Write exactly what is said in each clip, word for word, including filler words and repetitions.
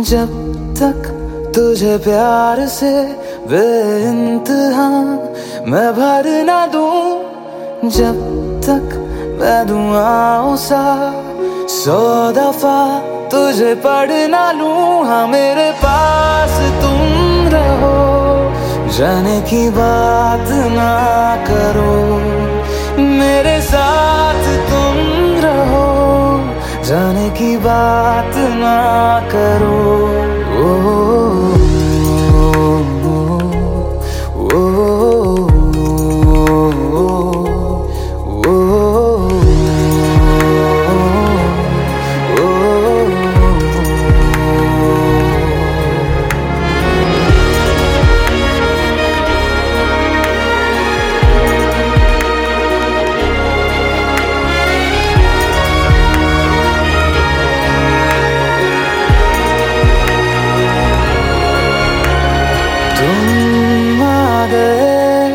जब तक तुझे प्यार से बेइंतहा मैं भर ना दूं, जब तक मैं दुआओं सा सौ दफा तुझे पढ़ ना लूं। हाँ मेरे पास तुम रहो, जाने की बात ना करो, मेरे साथ तुम रहो, जाने की बात ना करो। ओ, ओ, ओ, ओ, ओ, तुम आ गए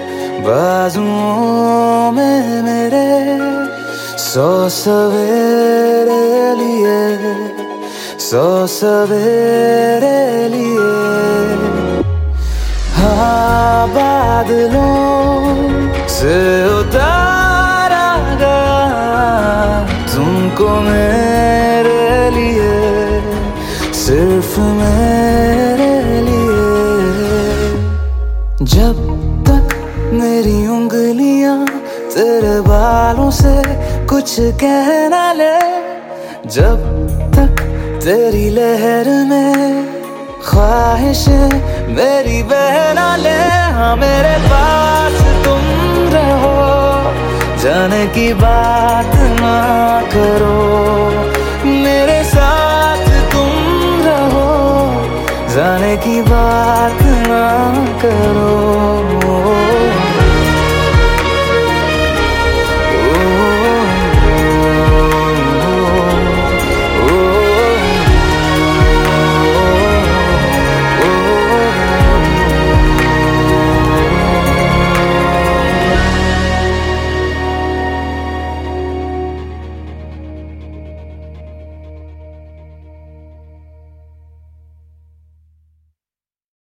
बाजुओं में मेरे, सौ सवेरे लिए, सौ सवेरे लिए। हाँ बादलों से उतारा गया तुमको मेरे लिए, सिर्फ मेरे लिए। जब तक मेरी उंगलियां तेरे बालों से कुछ कह ना ले, जब तक तेरी लहर में ख्वाहिशें मेरी बह ना ले। हाँ मेरे पास तुम रहो, जाने की बात ना करो, मेरे साथ तुम रहो, जाने की बात ना करो।